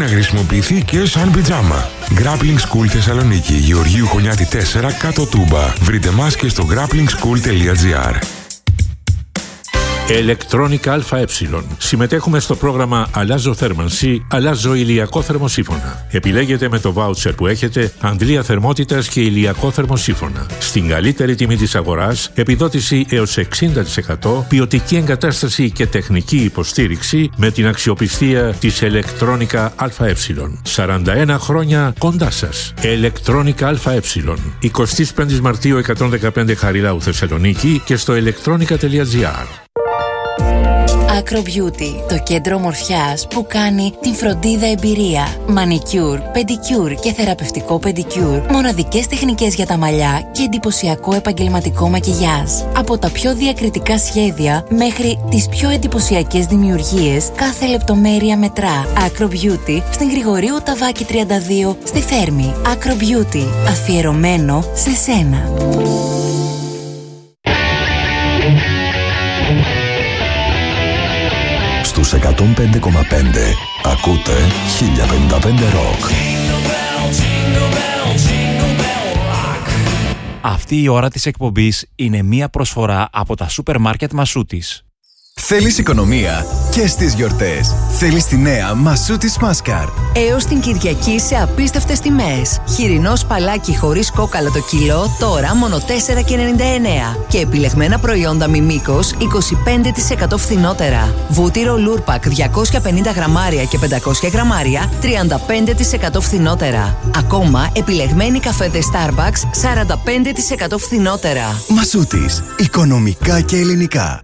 να χρησιμοποιηθεί και σαν πιτζάμα. Grappling School Θεσσαλονίκη, Γεωργίου Χωνιάτη 4, κάτω Τούμπα. Βρείτε μας και στο grapplingschool.gr. Electronica ΑΕ. Συμμετέχουμε στο πρόγραμμα Αλλάζω θέρμανση, αλλάζω ηλιακό θερμοσύφωνα. Επιλέγετε με το βάουτσερ που έχετε αντλία θερμότητας και ηλιακό θερμοσύφωνα. Στην καλύτερη τιμή της αγοράς, επιδότηση έως 60%, ποιοτική εγκατάσταση και τεχνική υποστήριξη με την αξιοπιστία της Electronica ΑΕ. 41 χρόνια κοντά σας. Electronica ΑΕ. 25 Μαρτίου 115 Χαριλάου Θεσσαλονίκη και στο electronica.gr. Acro Beauty, το κέντρο ομορφιάς που κάνει την φροντίδα εμπειρία. Μανικιούρ, πεντικιούρ και θεραπευτικό πεντικιούρ. Μοναδικές τεχνικές για τα μαλλιά και εντυπωσιακό επαγγελματικό μακιγιάζ. Από τα πιο διακριτικά σχέδια μέχρι τις πιο εντυπωσιακές δημιουργίες, κάθε λεπτομέρεια μετρά. Acro Beauty στην Γρηγορίου Ταβάκη 32 στη Θέρμη. Acro Beauty, αφιερωμένο σε σένα. Στους 105,5 ακούτε 1055 Rock. Αυτή η ώρα της εκπομπής είναι μία προσφορά από τα σούπερ μάρκετ Μασούτης. Θέλεις οικονομία και στις γιορτές. Θέλεις τη νέα Μασούτης Μάσκαρ. Έως την Κυριακή σε απίστευτες τιμές. Χοιρινό σπαλάκι χωρίς κόκαλα το κιλό, τώρα μόνο 4,99. Και επιλεγμένα προϊόντα μη μήκος 25% φθηνότερα. Βούτυρο Λούρπακ 250 γραμμάρια και 500 γραμμάρια 35% φθηνότερα. Ακόμα επιλεγμένοι καφέδες Starbucks 45% φθηνότερα. Μασούτης. Οικονομικά και ελληνικά.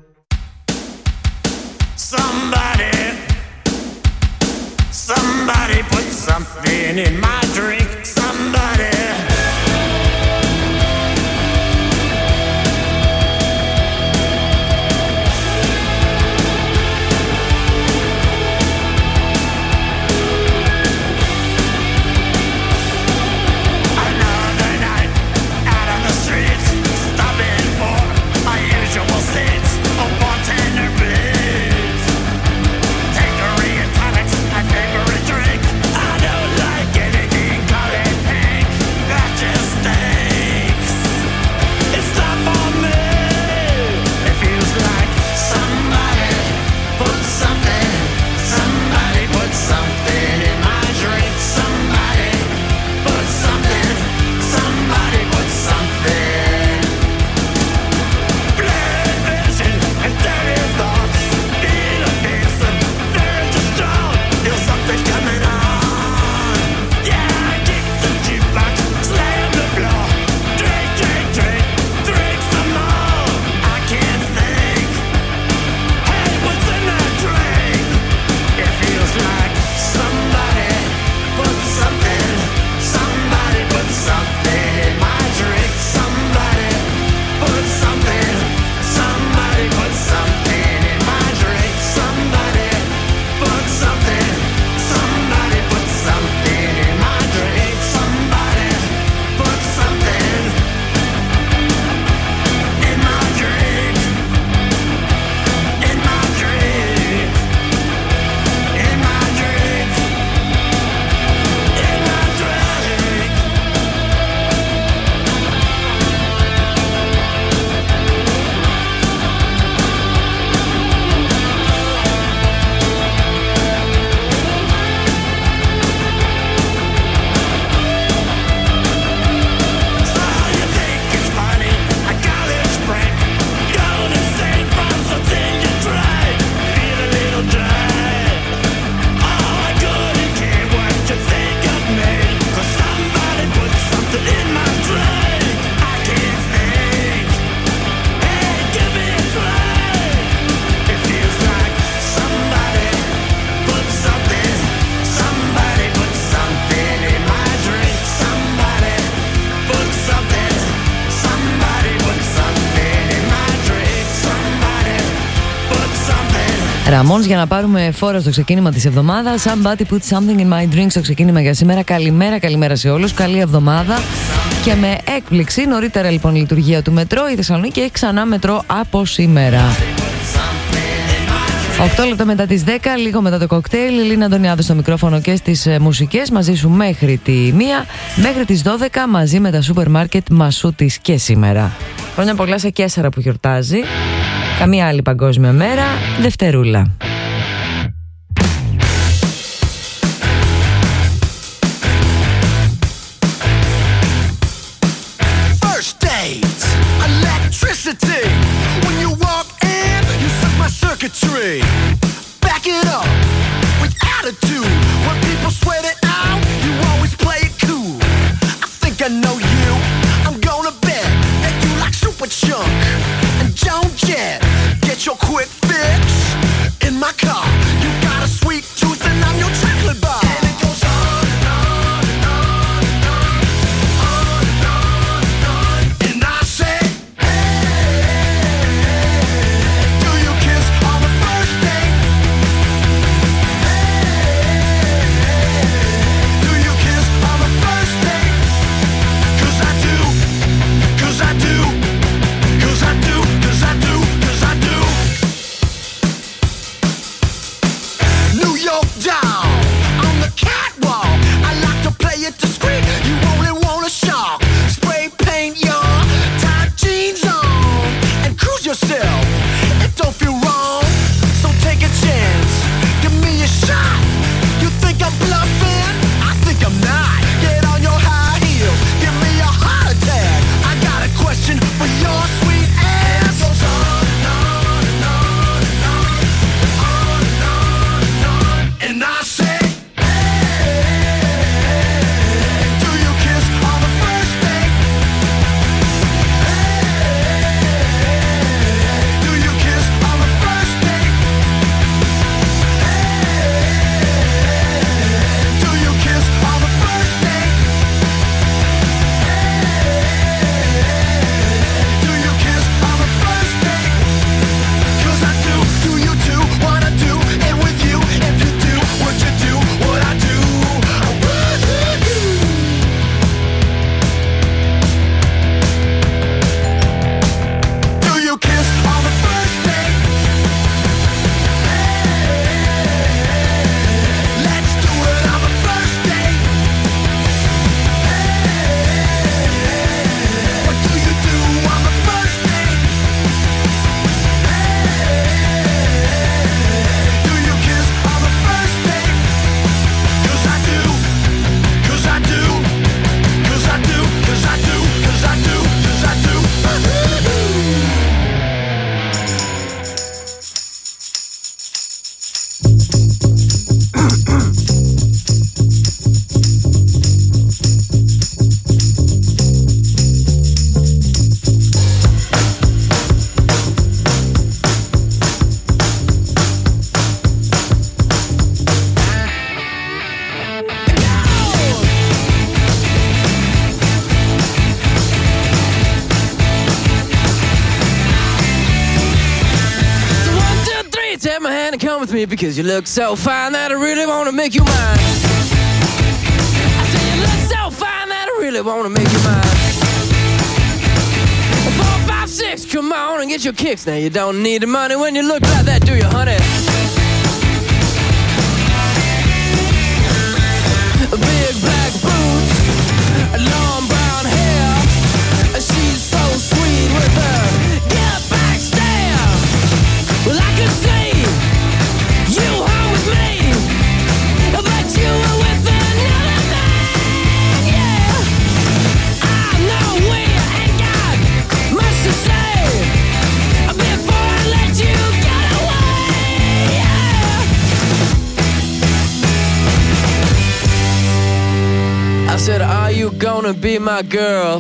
Somebody put something in my drink. Somebody. Another night out on the streets, stopping for my usual seats. A bartender, please. Take a real tonics, my favorite drink. I don't like anything colored pink. That just stinks. It's not for me. It feels like somebody put something. Somebody put something in my drink. Somebody put something. Somebody put something. Blurred vision and dirty thoughts. Being offensive, very distraught. Feel something coming on. Yeah, I kick the jukebox, slam the floor. Drink, drink, drink, drink some more. I can't think. Hey, what's in that drink? It feels like somebody put something. Somebody put something in my drink. Somebody put something. Somebody put something in my drink. Somebody put something. Somebody put something in my drink. Somebody put something in my drink. In my drink. In my drink. In my drink. So you think it's funny, a college prank, going insane from something you drank. Feel a little dry. Oh, I couldn't care what you think of me, 'cause somebody put something in my drink. I can't think. Hey, give me a drink. It feels like somebody put something. Somebody put something in my drink. Somebody put something. Somebody put something in my drink. Somebody put something. Ραμόνς, για να πάρουμε φόρο στο ξεκίνημα της εβδομάδας. Somebody put something in my drink στο ξεκίνημα για σήμερα. Καλημέρα σε όλους. Καλή εβδομάδα. Και με έκπληξη, νωρίτερα λοιπόν η λειτουργία του μετρό. Η Θεσσαλονίκη έχει ξανά μετρό από σήμερα. 8 λεπτά μετά τις 10, λίγο μετά το κοκτέιλ. Λίνα Αντωνιάδου στο μικρόφωνο και στις μουσικές. Μαζί σου μέχρι τη 1, μέχρι τις 12 μαζί με τα σούπερ μάρκετ Μασούτης και σήμερα. Χρόνια πολλά σε Καίσαρα που γιορτάζει. Καμία άλλη παγκόσμια μέρα. Δευτερούλα. When you walk in, you set my circuitry. Back it up with attitude. When people sweat it out, you always play it cool. I think I know you. I'm gonna bet that you like Super Chunk and Joan Jett. Get your quick fix in my car. You got a sweet tooth and I'm your chocolate bar. And it goes on and on and on and on, on and on and on. And I say, yourself. It don't feel wrong, so take a chance. Give me a shot. You think I'm bluffing? I think I'm not. Get on your high heels. Give me a heart attack. I got a question for your sweet ass. It goes on and on and on and on, on and on and on. And I say, hey, do you kiss on the first date? Because you look so fine that I really wanna make you mine. I say you look so fine that I really wanna make you mine. 4, 5, 6, come on and get your kicks. Now you don't need the money when you look like that, do you, honey? Big black boots, long brown hair. She's so sweet with her get back stare. Well, I can see you home with me, but you were with another man, yeah. I know we ain't got much to say before I let you get away, yeah. I said, are you gonna be my girl?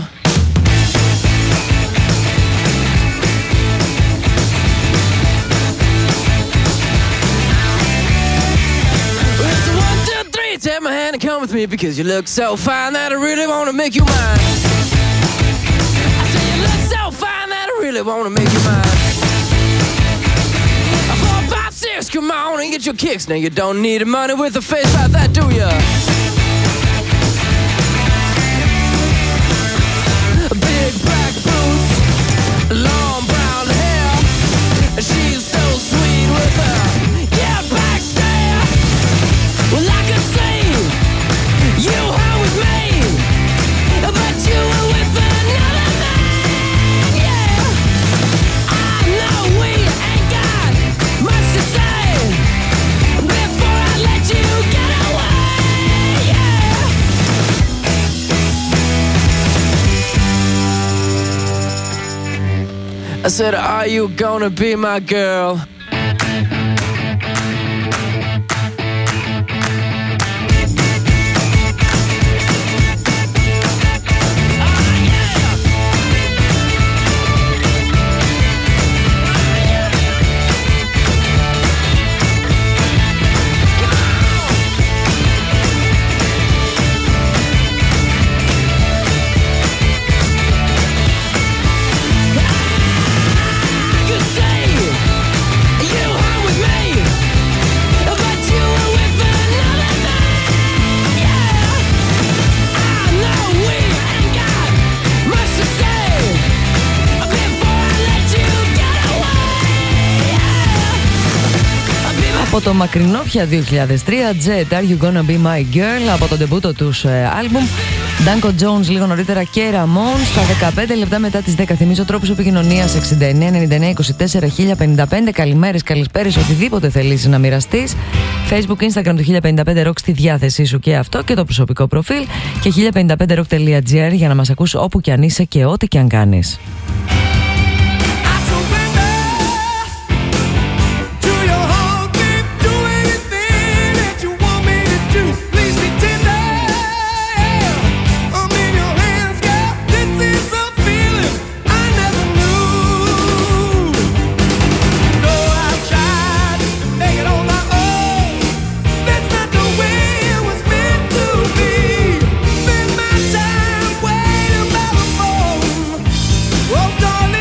Take my hand and come with me because you look so fine that I really wanna make you mine. I say you look so fine that I really wanna make you mine. 4, 5, 6, come on and get your kicks. Now you don't need the money with a face like that, do ya? Big black boots, long brown hair. She's so sweet with her I said, are you gonna be my girl? Από το μακρινό πια 2003, Jet, Are You Gonna Be My Girl, από το ντεμπούτο τους άλμπουμ. Danko Jones λίγο νωρίτερα και Ramon στα 15 λεπτά μετά τις 10. Θυμίζω τρόπους επικοινωνίας 69 99 24 1055. Καλημέρες, καλησπέρες, οτιδήποτε θέλεις να μοιραστείς. Facebook, Instagram του 1055 Rock στη διάθεσή σου και αυτό και το προσωπικό προφίλ. Και 1055rock.gr για να μας ακούς όπου και αν είσαι και ό,τι και αν κάνεις. Oh, darling.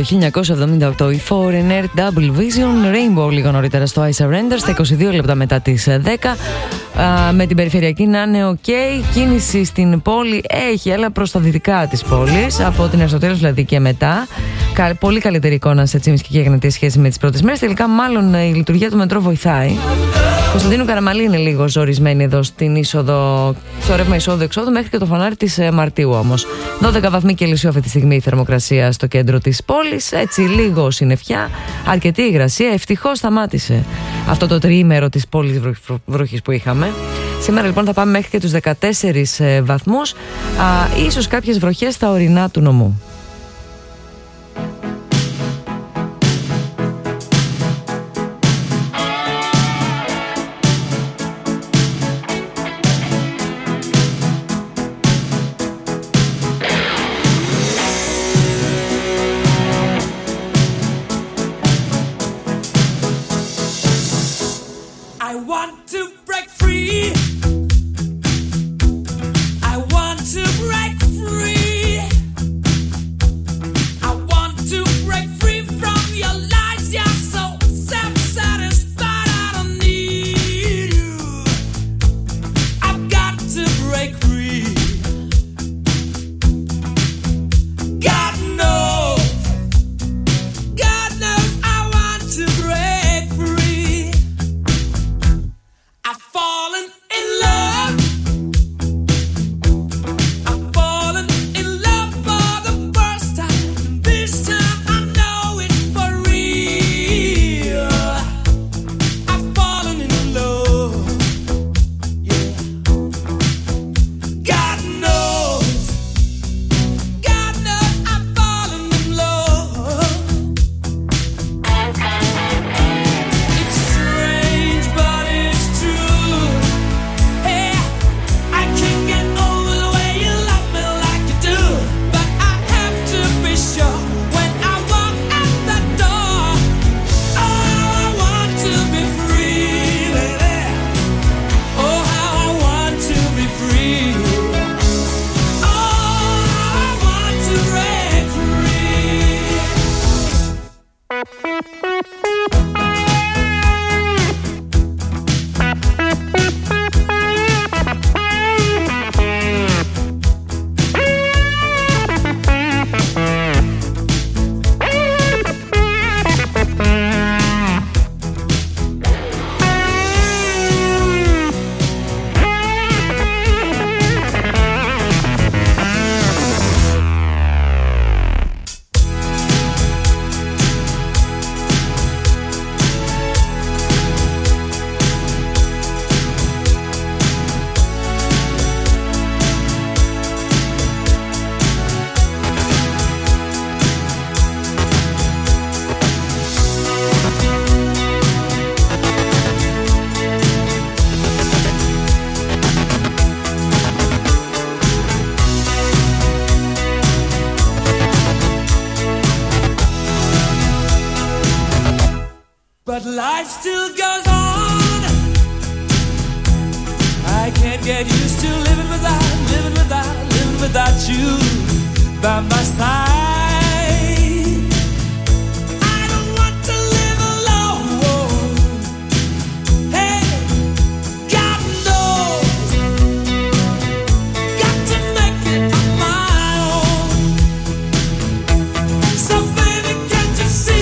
1978 οι Foreigner, Double Vision, Rainbow λίγο νωρίτερα στο I Surrender, στα 22 λεπτά μετά τις 10. Με την περιφερειακή να είναι ok. Κίνηση στην πόλη έχει, αλλά προς τα δυτικά της πόλης, από την Αριστοτέλους δηλαδή και μετά. Πολύ καλύτερη εικόνα σε Τσίμισκη και Εγνατία σχέση με τις πρώτες μέρες. Τελικά μάλλον η λειτουργία του μετρό βοηθάει. Κωνσταντίνου Καραμαλή είναι λίγο ζορισμένη εδώ στην είσοδο, στο ρεύμα εισόδου-εξόδου, μέχρι και το φανάρι της Μαρτίου όμως. 12 βαθμοί Κελσίου αυτή τη στιγμή η θερμοκρασία στο κέντρο της πόλης. Έτσι λίγο συννεφιά, αρκετή υγρασία. Ευτυχώς σταμάτησε αυτό το τριήμερο της πόλης βροχής που είχαμε. Σήμερα λοιπόν θα πάμε μέχρι και τους 14 βαθμούς, ίσως κάποιες βροχές στα ορεινά του νομού. But life still goes on. I can't get used to living without you by my side. I don't want to live alone. Hey, God knows, got to make it on my own. So baby, can't you see?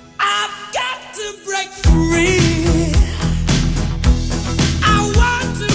Free. I want to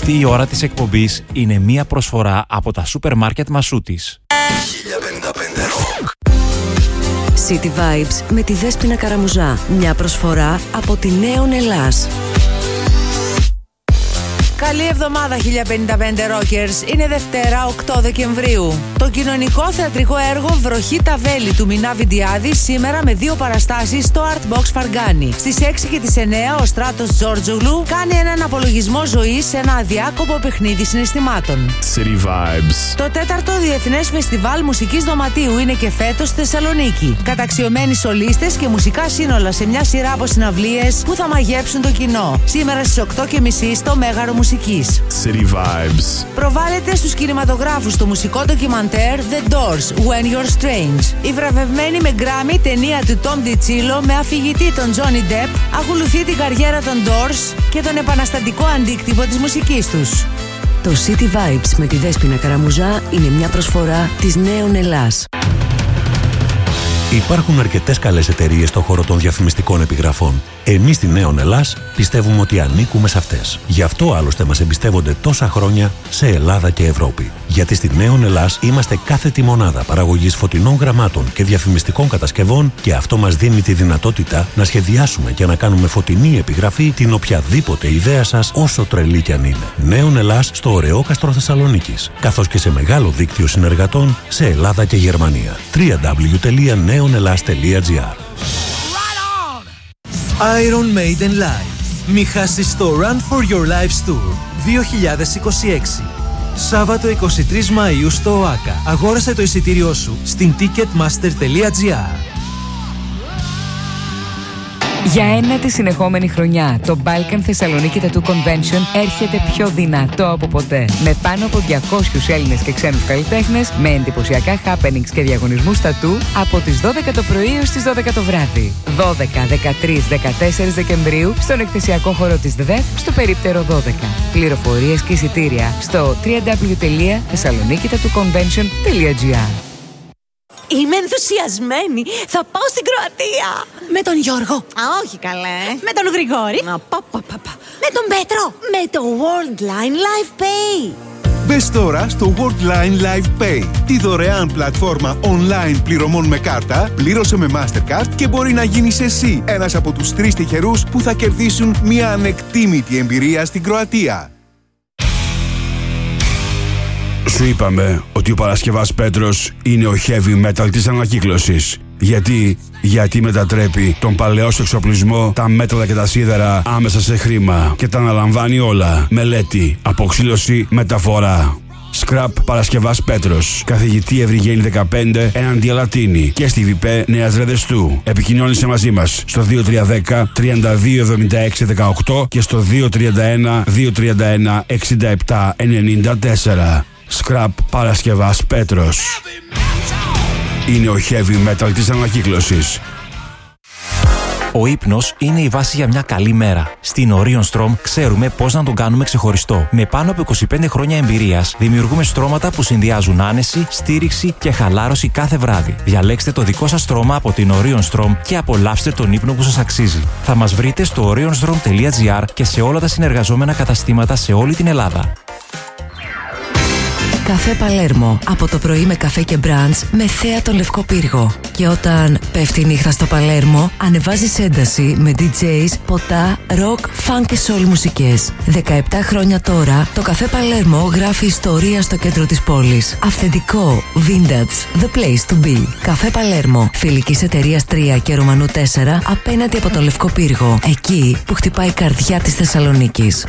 Αυτή η ώρα της εκπομπής είναι μία προσφορά από τα σούπερ μάρκετ Μασούτης. 1055 Rock. City Vibes με τη Δέσποινα Καραμουζά. Μια προσφορά από τη Νέον Ελλάς. Καλή εβδομάδα 1055 Rockers. Είναι Δευτέρα 8 Δεκεμβρίου. Το κοινωνικό θεατρικό έργο Βροχή τα Βέλη του Μινά Βιντιάδη σήμερα με 2 παραστάσεις στο Art Box Φαργκάνη. Στις 6 και τις 9 ο Στράτος Τζόρτζογλου κάνει έναν απολογισμό ζωής σε ένα αδιάκοπο παιχνίδι συναισθημάτων. City Vibes. Το 4ο Διεθνές Φεστιβάλ Μουσικής Δωματίου είναι και φέτος στη Θεσσαλονίκη. Καταξιωμένοι σολίστες και μουσικά σύνολα σε μια σειρά από συναυλίες που θα μαγέψουν το κοινό. Σήμερα στις 8:30 στο Μέγαρο Μουσικής. City Vibes. Προβάλλεται στους κινηματογράφους το μουσικό ντοκιμαντέρ The Doors, When You're Strange. Η βραβευμένη με Grammy ταινία του Tom DiCillo με αφηγητή τον Johnny Depp ακολουθεί την καριέρα των Doors και τον επαναστατικό αντίκτυπο της μουσικής τους. Το City Vibes με τη Δέσποινα Καραμουζά είναι μια προσφορά της Νέον Ελλάς. Υπάρχουν αρκετές καλές εταιρείες στον χώρο των διαφημιστικών επιγραφών. Εμείς στη Νέον Ελλάς πιστεύουμε ότι ανήκουμε σε αυτές. Γι' αυτό άλλωστε μας εμπιστεύονται τόσα χρόνια σε Ελλάδα και Ευρώπη. Γιατί στη Νέον Ελλάς είμαστε κάθετη μονάδα παραγωγής φωτεινών γραμμάτων και διαφημιστικών κατασκευών και αυτό μας δίνει τη δυνατότητα να σχεδιάσουμε και να κάνουμε φωτεινή επιγραφή την οποιαδήποτε ιδέα σας, όσο τρελή κι αν είναι. Νέον Ελλάς στο Ωρεόκαστρο Θεσσαλονίκης, καθώς και σε μεγάλο δίκτυο συνεργατών σε Ελλάδα και Γερμανία. www.neonelas.gr. Iron Maiden Live. Μη χάσεις το Run for Your Lives Tour 2026. Σάββατο 23 Μαΐου στο ΟΑΚΑ. Αγόρασε το εισιτήριό σου στην ticketmaster.gr. Για ένατη συνεχόμενη χρονιά, το Balkan Θεσσαλονίκη Tattoo Convention έρχεται πιο δυνατό από ποτέ. Με πάνω από 200 Έλληνες και ξένους καλλιτέχνες, με εντυπωσιακά happenings και διαγωνισμούς τατού από τις 12 το πρωί έως τις 12 το βράδυ. 12, 13, 14 Δεκεμβρίου στον εκθεσιακό χώρο της ΔΔΕΦ στο περίπτερο 12. Πληροφορίες και εισιτήρια στο www.thessaloniki.convention.gr. Είμαι ενθουσιασμένη. Θα πάω στην Κροατία. Με τον Γιώργο. Α, όχι καλέ. Με τον Γρηγόρη. Με τον Πέτρο. Με το Worldline Live Pay. Μπες τώρα στο Worldline Live Pay, τη δωρεάν πλατφόρμα online πληρωμών με κάρτα, πλήρωσε με Mastercard και μπορεί να γίνεις εσύ ένας από τους 3 τυχερούς που θα κερδίσουν μια ανεκτήμητη εμπειρία στην Κροατία. Σου είπαμε ότι ο Παρασκευάς Πέτρος είναι ο heavy metal της ανακύκλωσης. Γιατί μετατρέπει τον παλαιό σου εξοπλισμό, τα μέταλλα και τα σίδερα άμεσα σε χρήμα και τα αναλαμβάνει όλα. Μελέτη, αποξήλωση, μεταφορά. Scrap Παρασκευάς Πέτρος. Καθηγητή Ευρυγένη 15 έναντι Αλατίνη και στη ΒΠ Νέας Ρεδεστού. Επικοινώνησε μαζί μας στο 2310 3276 18 και στο 231 231 67 94. Scrap Παρασκευάς Πέτρος. Είναι ο heavy metal της ανακύκλωσης. Ο ύπνος είναι η βάση για μια καλή μέρα. Στην Orion Strom ξέρουμε πώς να τον κάνουμε ξεχωριστό. Με πάνω από 25 χρόνια εμπειρίας, δημιουργούμε στρώματα που συνδυάζουν άνεση, στήριξη και χαλάρωση κάθε βράδυ. Διαλέξτε το δικό σας στρώμα από την Orion Strom και απολαύστε τον ύπνο που σας αξίζει. Θα μας βρείτε στο orionstrom.gr και σε όλα τα συνεργαζόμενα καταστήματα σε όλη την Ελλάδα. Καφέ Παλέρμο. Από το πρωί με καφέ και μπραντς με θέα τον Λευκό Πύργο. Και όταν πέφτει η νύχτα στο Παλέρμο, ανεβάζεις ένταση με DJs, ποτά, rock, funk και soul μουσικές. 17 χρόνια τώρα, το Καφέ Παλέρμο γράφει ιστορία στο κέντρο της πόλης. Αυθεντικό, vintage, the place to be. Καφέ Παλέρμο. Φιλικής εταιρείας 3 και Ρωμανού 4 απέναντι από τον Λευκό Πύργο. Εκεί που χτυπάει η καρδιά της Θεσσαλονίκης.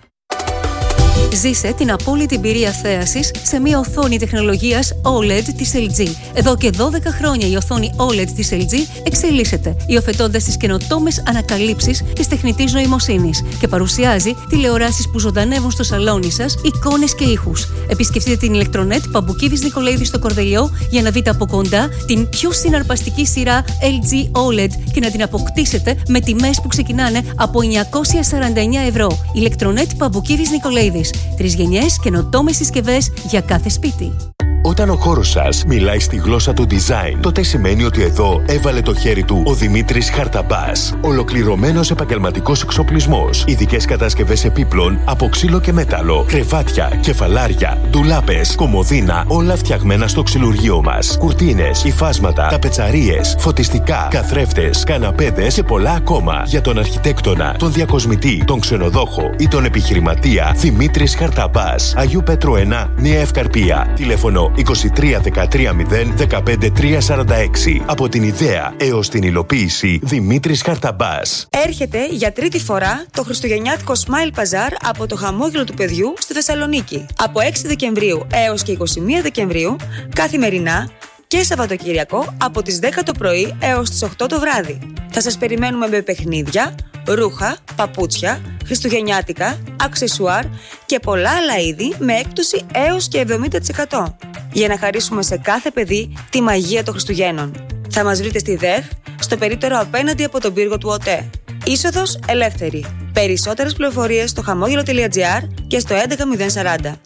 Ζήσε την απόλυτη εμπειρία θέασης σε μια οθόνη τεχνολογίας OLED της LG. Εδώ και 12 χρόνια η οθόνη OLED της LG εξελίσσεται, υιοθετώντας τις καινοτόμες ανακαλύψεις της τεχνητής νοημοσύνης και παρουσιάζει τηλεοράσεις που ζωντανεύουν στο σαλόνι σας, εικόνες και ήχους. Επισκεφτείτε την Electronet Παμπουκίδης Νικολαίδη στο Κορδελιό για να δείτε από κοντά την πιο συναρπαστική σειρά LG OLED και να την αποκτήσετε με τιμές που ξεκινάνε από 949 ευρώ. Electronet Παμπουκίδης Νικολαίδης. 3 γενιές καινοτόμες συσκευές για κάθε σπίτι. Όταν ο χώρος σας μιλάει στη γλώσσα του design, τότε σημαίνει ότι εδώ έβαλε το χέρι του ο Δημήτρης Χαρταμπάς. Ολοκληρωμένος επαγγελματικός εξοπλισμός. Ειδικές κατασκευές επίπλων από ξύλο και μέταλλο. Κρεβάτια, κεφαλάρια, ντουλάπες, κομοδίνα, όλα φτιαγμένα στο ξυλουργείο μας. Κουρτίνες, υφάσματα, ταπετσαρίες, φωτιστικά, καθρέφτες, καναπέδες και πολλά ακόμα. Για τον αρχιτέκτονα, τον διακοσμητή, τον ξενοδόχο ή τον επιχειρηματία, Δημήτρης Χαρταμπάς. Αγίου Πέτρου 1, Νέα Ευκαρπία. Τηλέφωνο 23 13 0 15 346. Από την ιδέα έως την υλοποίηση, Δημήτρης Χαρταμπάς. Έρχεται για τρίτη φορά το χριστουγεννιάτικο Smile Bazaar από το χαμόγελο του παιδιού στη Θεσσαλονίκη. Από 6 Δεκεμβρίου έως και 21 Δεκεμβρίου, καθημερινά και Σαββατοκυριακό από τις 10 το πρωί έως τις 8 το βράδυ. Θα σας περιμένουμε με παιχνίδια, ρούχα, παπούτσια, χριστουγεννιάτικα, αξεσουάρ και πολλά άλλα είδη με έκπτωση έως και 70%. Για να χαρίσουμε σε κάθε παιδί τη μαγεία των Χριστουγέννων. Θα μας βρείτε στη ΔΕΧ, στο περίπτερο απέναντι από τον πύργο του ΟΤΕ. Είσοδος ελεύθερη. Περισσότερες πληροφορίες στο χαμόγελο.gr και στο 11040.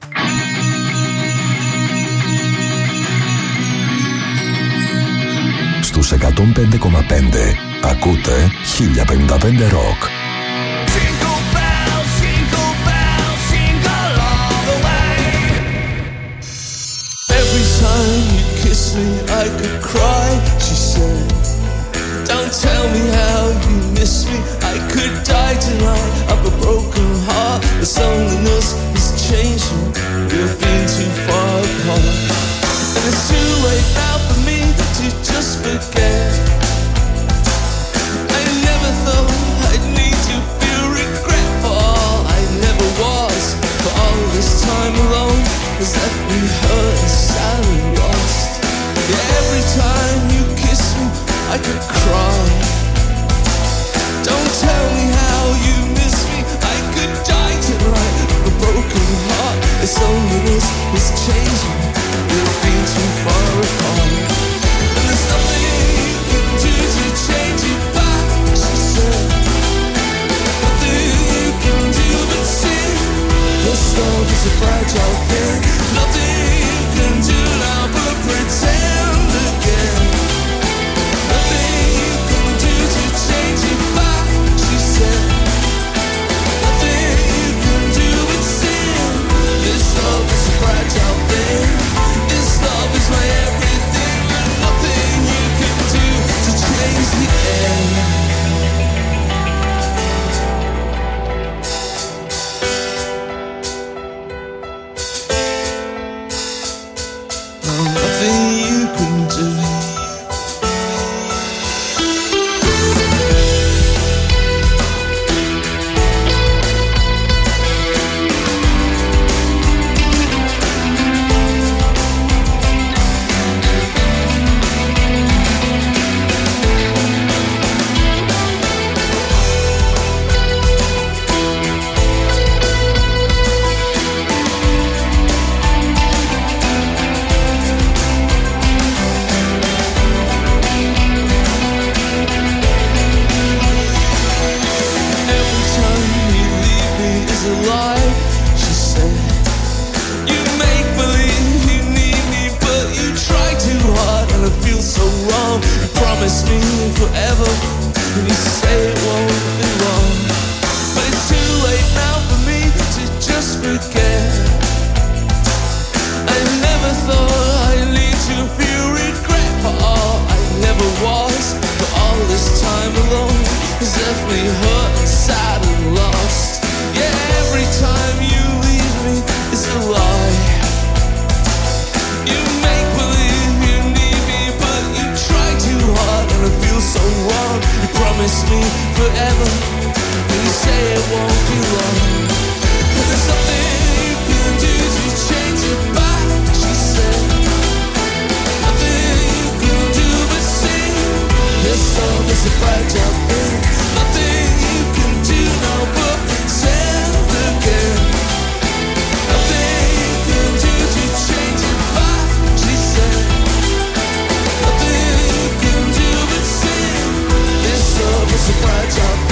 Στους 105,5 ακούτε 1055 Rock. Every time you kiss me I could cry, she said. Don't tell me how you miss me, I could die tonight of a broken heart. The loneliness is changing, we've been too far apart. And it's too late now for me to just forget. I never thought I'd need to feel regret for all I never was. For all this time alone has left me hurt and sad and lost. Yeah, every time you kiss me I could cry. Don't tell me how you miss me, I could die tonight. A broken heart, its loneliness is changing. We've been too far apart. And there's nothing you can do to change it back, she said. Nothing you can do but sin. This love is a fragile thing. Nothing you can do now but pretend again. Nothing you can do to change it back, she said. Nothing you can do but sin. This love is a fragile thing. This love is my everything. And nothing you can do to change the end. Nothing you can do. Every time you leave me is a lie, she said. You make believe you need me, but you try too hard and it feels so wrong. You promise me forever, and you say it won't be long. But it's too late now for me to just forget. I never thought I'd need to feel regret for all I never was. For all this time alone has left me hurt and sad and lost. Yeah, every time you leave me is a lie. You make believe you need me, but you try too hard and it feels so wrong. You promise me forever, and you say it won't be long. But there's nothing you can do to change it back, she said. Nothing you can do but sing. This love is a fragile thing. Nothing you can do now but pretend again. Nothing you can do to change it back, she said. Nothing you can do but sing. This love is a fragile thing.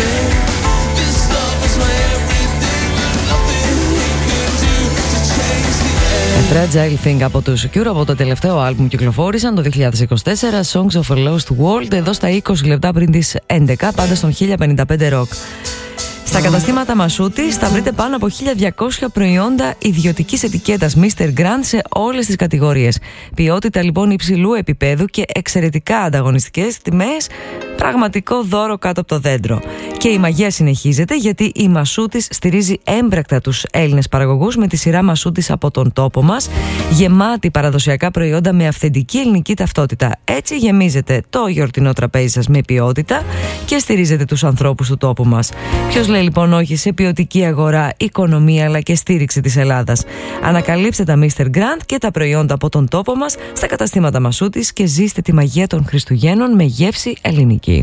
Fragile Thing από τους Cure, από το τελευταίο άλμπουμ κυκλοφόρησαν το 2024, Songs of a Lost World, εδώ στα 20 λεπτά πριν τις 11, πάντα στον 1055 Rock. Στα καταστήματα Μασούτης θα βρείτε πάνω από 1.200 προϊόντα ιδιωτικής ετικέτας Mr. Grant σε όλες τις κατηγορίες. Ποιότητα λοιπόν υψηλού επίπεδου και εξαιρετικά ανταγωνιστικές τιμές, πραγματικό δώρο κάτω από το δέντρο. Και η μαγεία συνεχίζεται, γιατί η Μασούτης στηρίζει έμπρακτα τους Έλληνες παραγωγούς με τη σειρά Μασούτης από τον τόπο μας, γεμάτη παραδοσιακά προϊόντα με αυθεντική ελληνική ταυτότητα. Έτσι γεμίζετε το γιορτινό τραπέζι σας με ποιότητα και στηρίζετε τους ανθρώπους του τόπου μας. Ποιος λέει λοιπόν όχι σε ποιοτική αγορά, οικονομία αλλά και στήριξη της Ελλάδας? Ανακαλύψτε τα Mr. Grant και τα προϊόντα από τον τόπο μας στα καταστήματα Μασούτης και ζήστε τη μαγεία των Χριστουγέννων με γεύση ελληνική.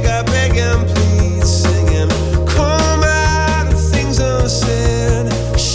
Said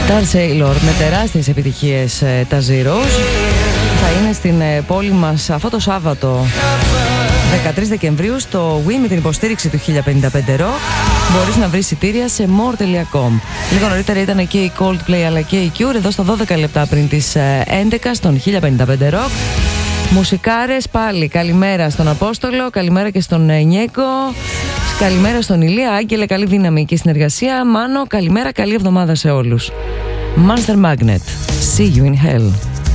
Star Sailor με τεράστιες επιτυχίες, τα Zeros. Θα είναι στην πόλη μας αυτό το Σάββατο 13 Δεκεμβρίου στο Wii με την υποστήριξη του 1055 Rock. Μπορείς να βρεις εισιτήρια σε more.com. Λίγο νωρίτερα ήταν και η Coldplay αλλά και η Cure εδώ στα 12 λεπτά πριν τις 11 στον 1055 Rock. Μουσικάρες πάλι, καλημέρα στον Απόστολο, καλημέρα και στον Νιέκο, καλημέρα στον Ηλία. Άγγελε, καλή δύναμη και συνεργασία. Μάνο, καλημέρα, καλή εβδομάδα σε όλους. Monster Magnet, see you in hell.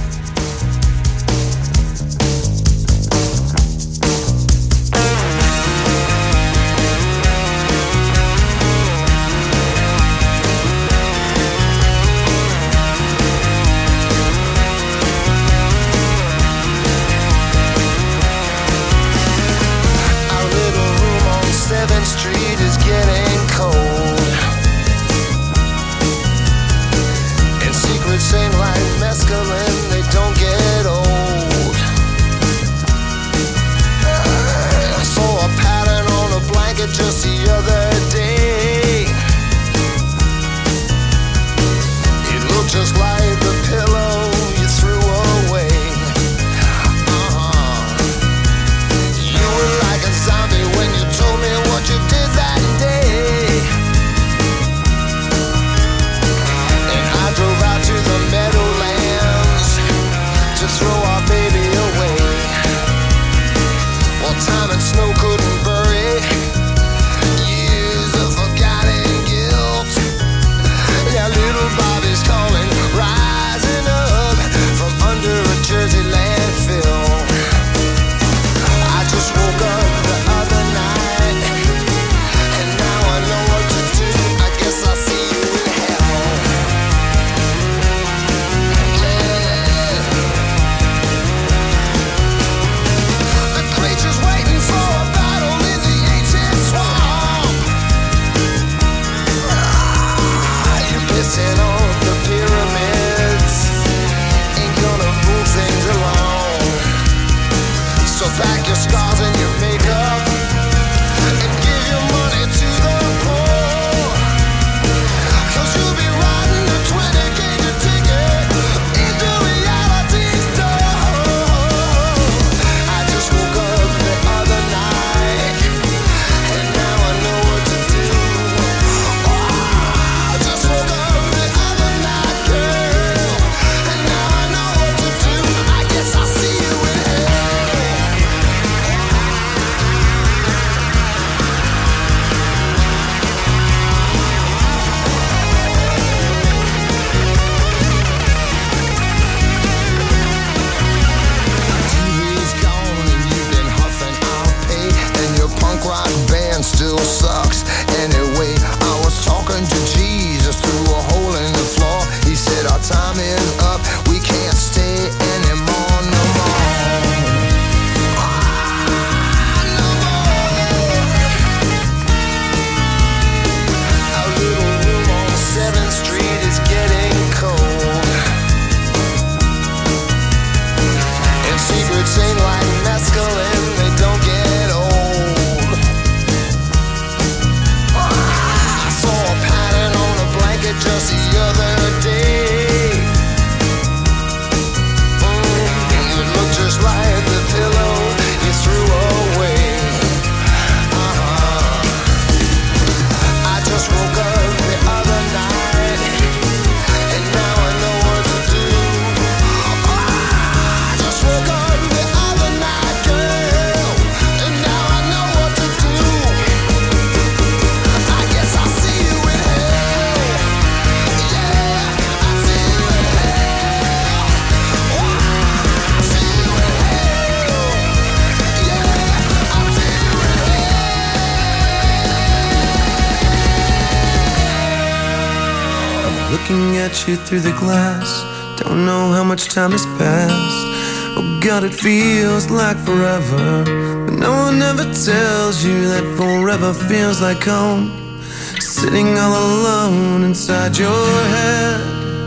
You through the glass, don't know how much time has passed. Oh God, it feels like forever, but no one ever tells you that forever feels like home, sitting all alone inside your head.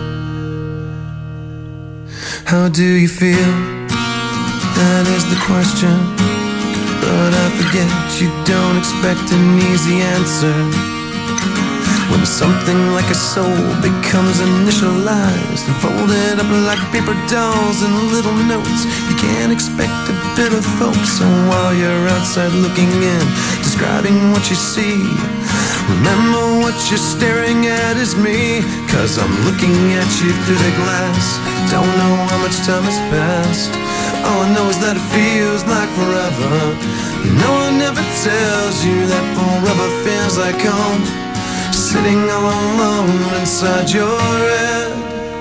How do you feel? That is the question, but I forget you don't expect an easy answer. When something like a soul becomes initialized and folded up like paper dolls and little notes, you can't expect a bit of hope. So while you're outside looking in, describing what you see, remember what you're staring at is me. 'Cause I'm looking at you through the glass. Don't know how much time has passed. All I know is that it feels like forever. No one ever tells you that forever feels like home. Sitting all alone inside your head.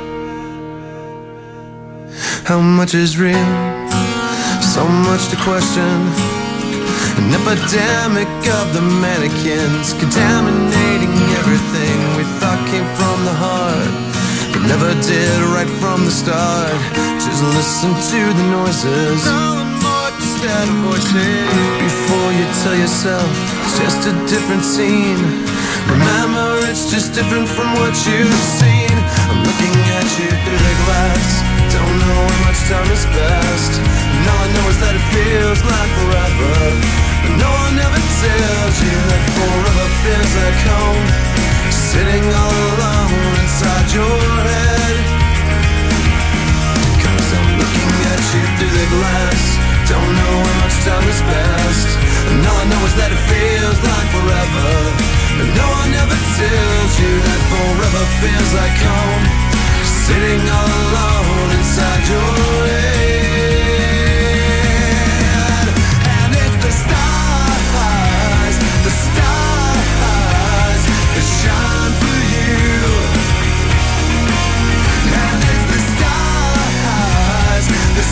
How much is real? So much to question. An epidemic of the mannequins, contaminating everything we thought came from the heart, but never did right from the start. Just listen to the noises, all the more instead of voices. Before you tell yourself it's just a different scene, remember it's just different from what you've seen. I'm looking at you through the glass. Don't know how much time has passed, and all I know is that it feels like forever. But no one ever tells you that forever feels like home. Sitting all alone inside your head. 'Cause I'm looking at you through the glass. Don't know how much time has passed, and all I know is that it feels like forever. But no one ever tells you that forever feels like home. Sitting all alone inside your head. And it's the stars that shine for you. And it's the stars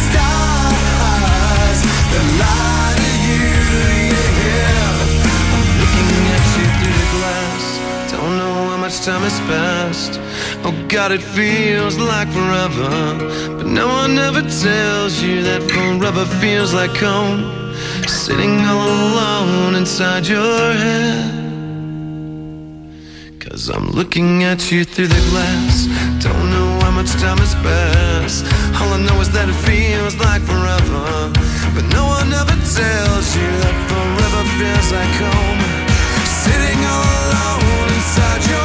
that lie to you, yeah. I'm looking at you through the glass. Don't know how much time has passed. Oh God, it feels like forever. But no one ever tells you that forever feels like home. Sitting all alone inside your head. 'Cause I'm looking at you through the glass. Don't know how much time has passed. All I know is that it feels like forever. But no one ever tells you that forever feels like home. Sitting all alone inside your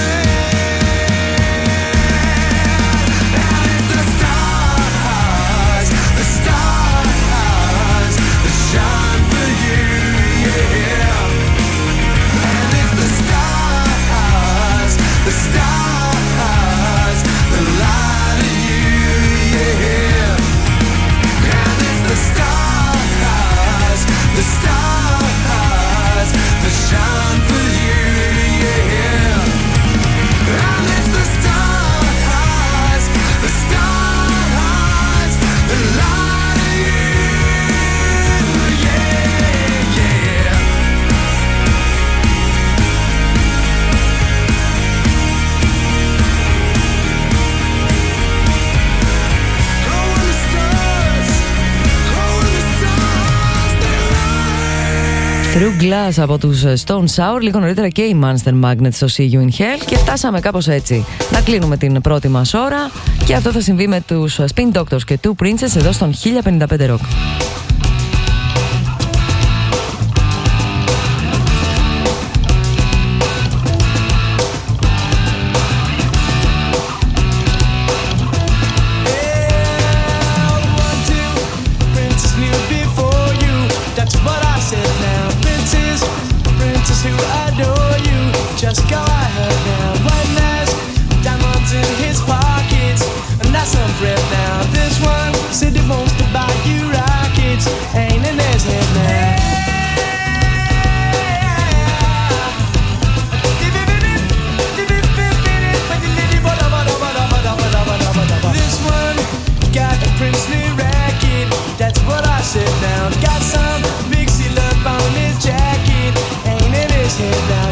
Through Glass από τους Stone Sour, λίγο νωρίτερα και οι Monster Magnets στο See You in Hell, και φτάσαμε κάπως έτσι να κλείνουμε την πρώτη μας ώρα, και αυτό θα συμβεί με τους Spin Doctors και Two Princess εδώ στον 1055 Rock. Just go ahead now. One last diamonds in his pockets, and that's some breath now. This one said he wants to buy you rockets, ain't in his head now. This one got a princely racket, that's what I said now. Got some big seal up on his jacket, ain't in his head now.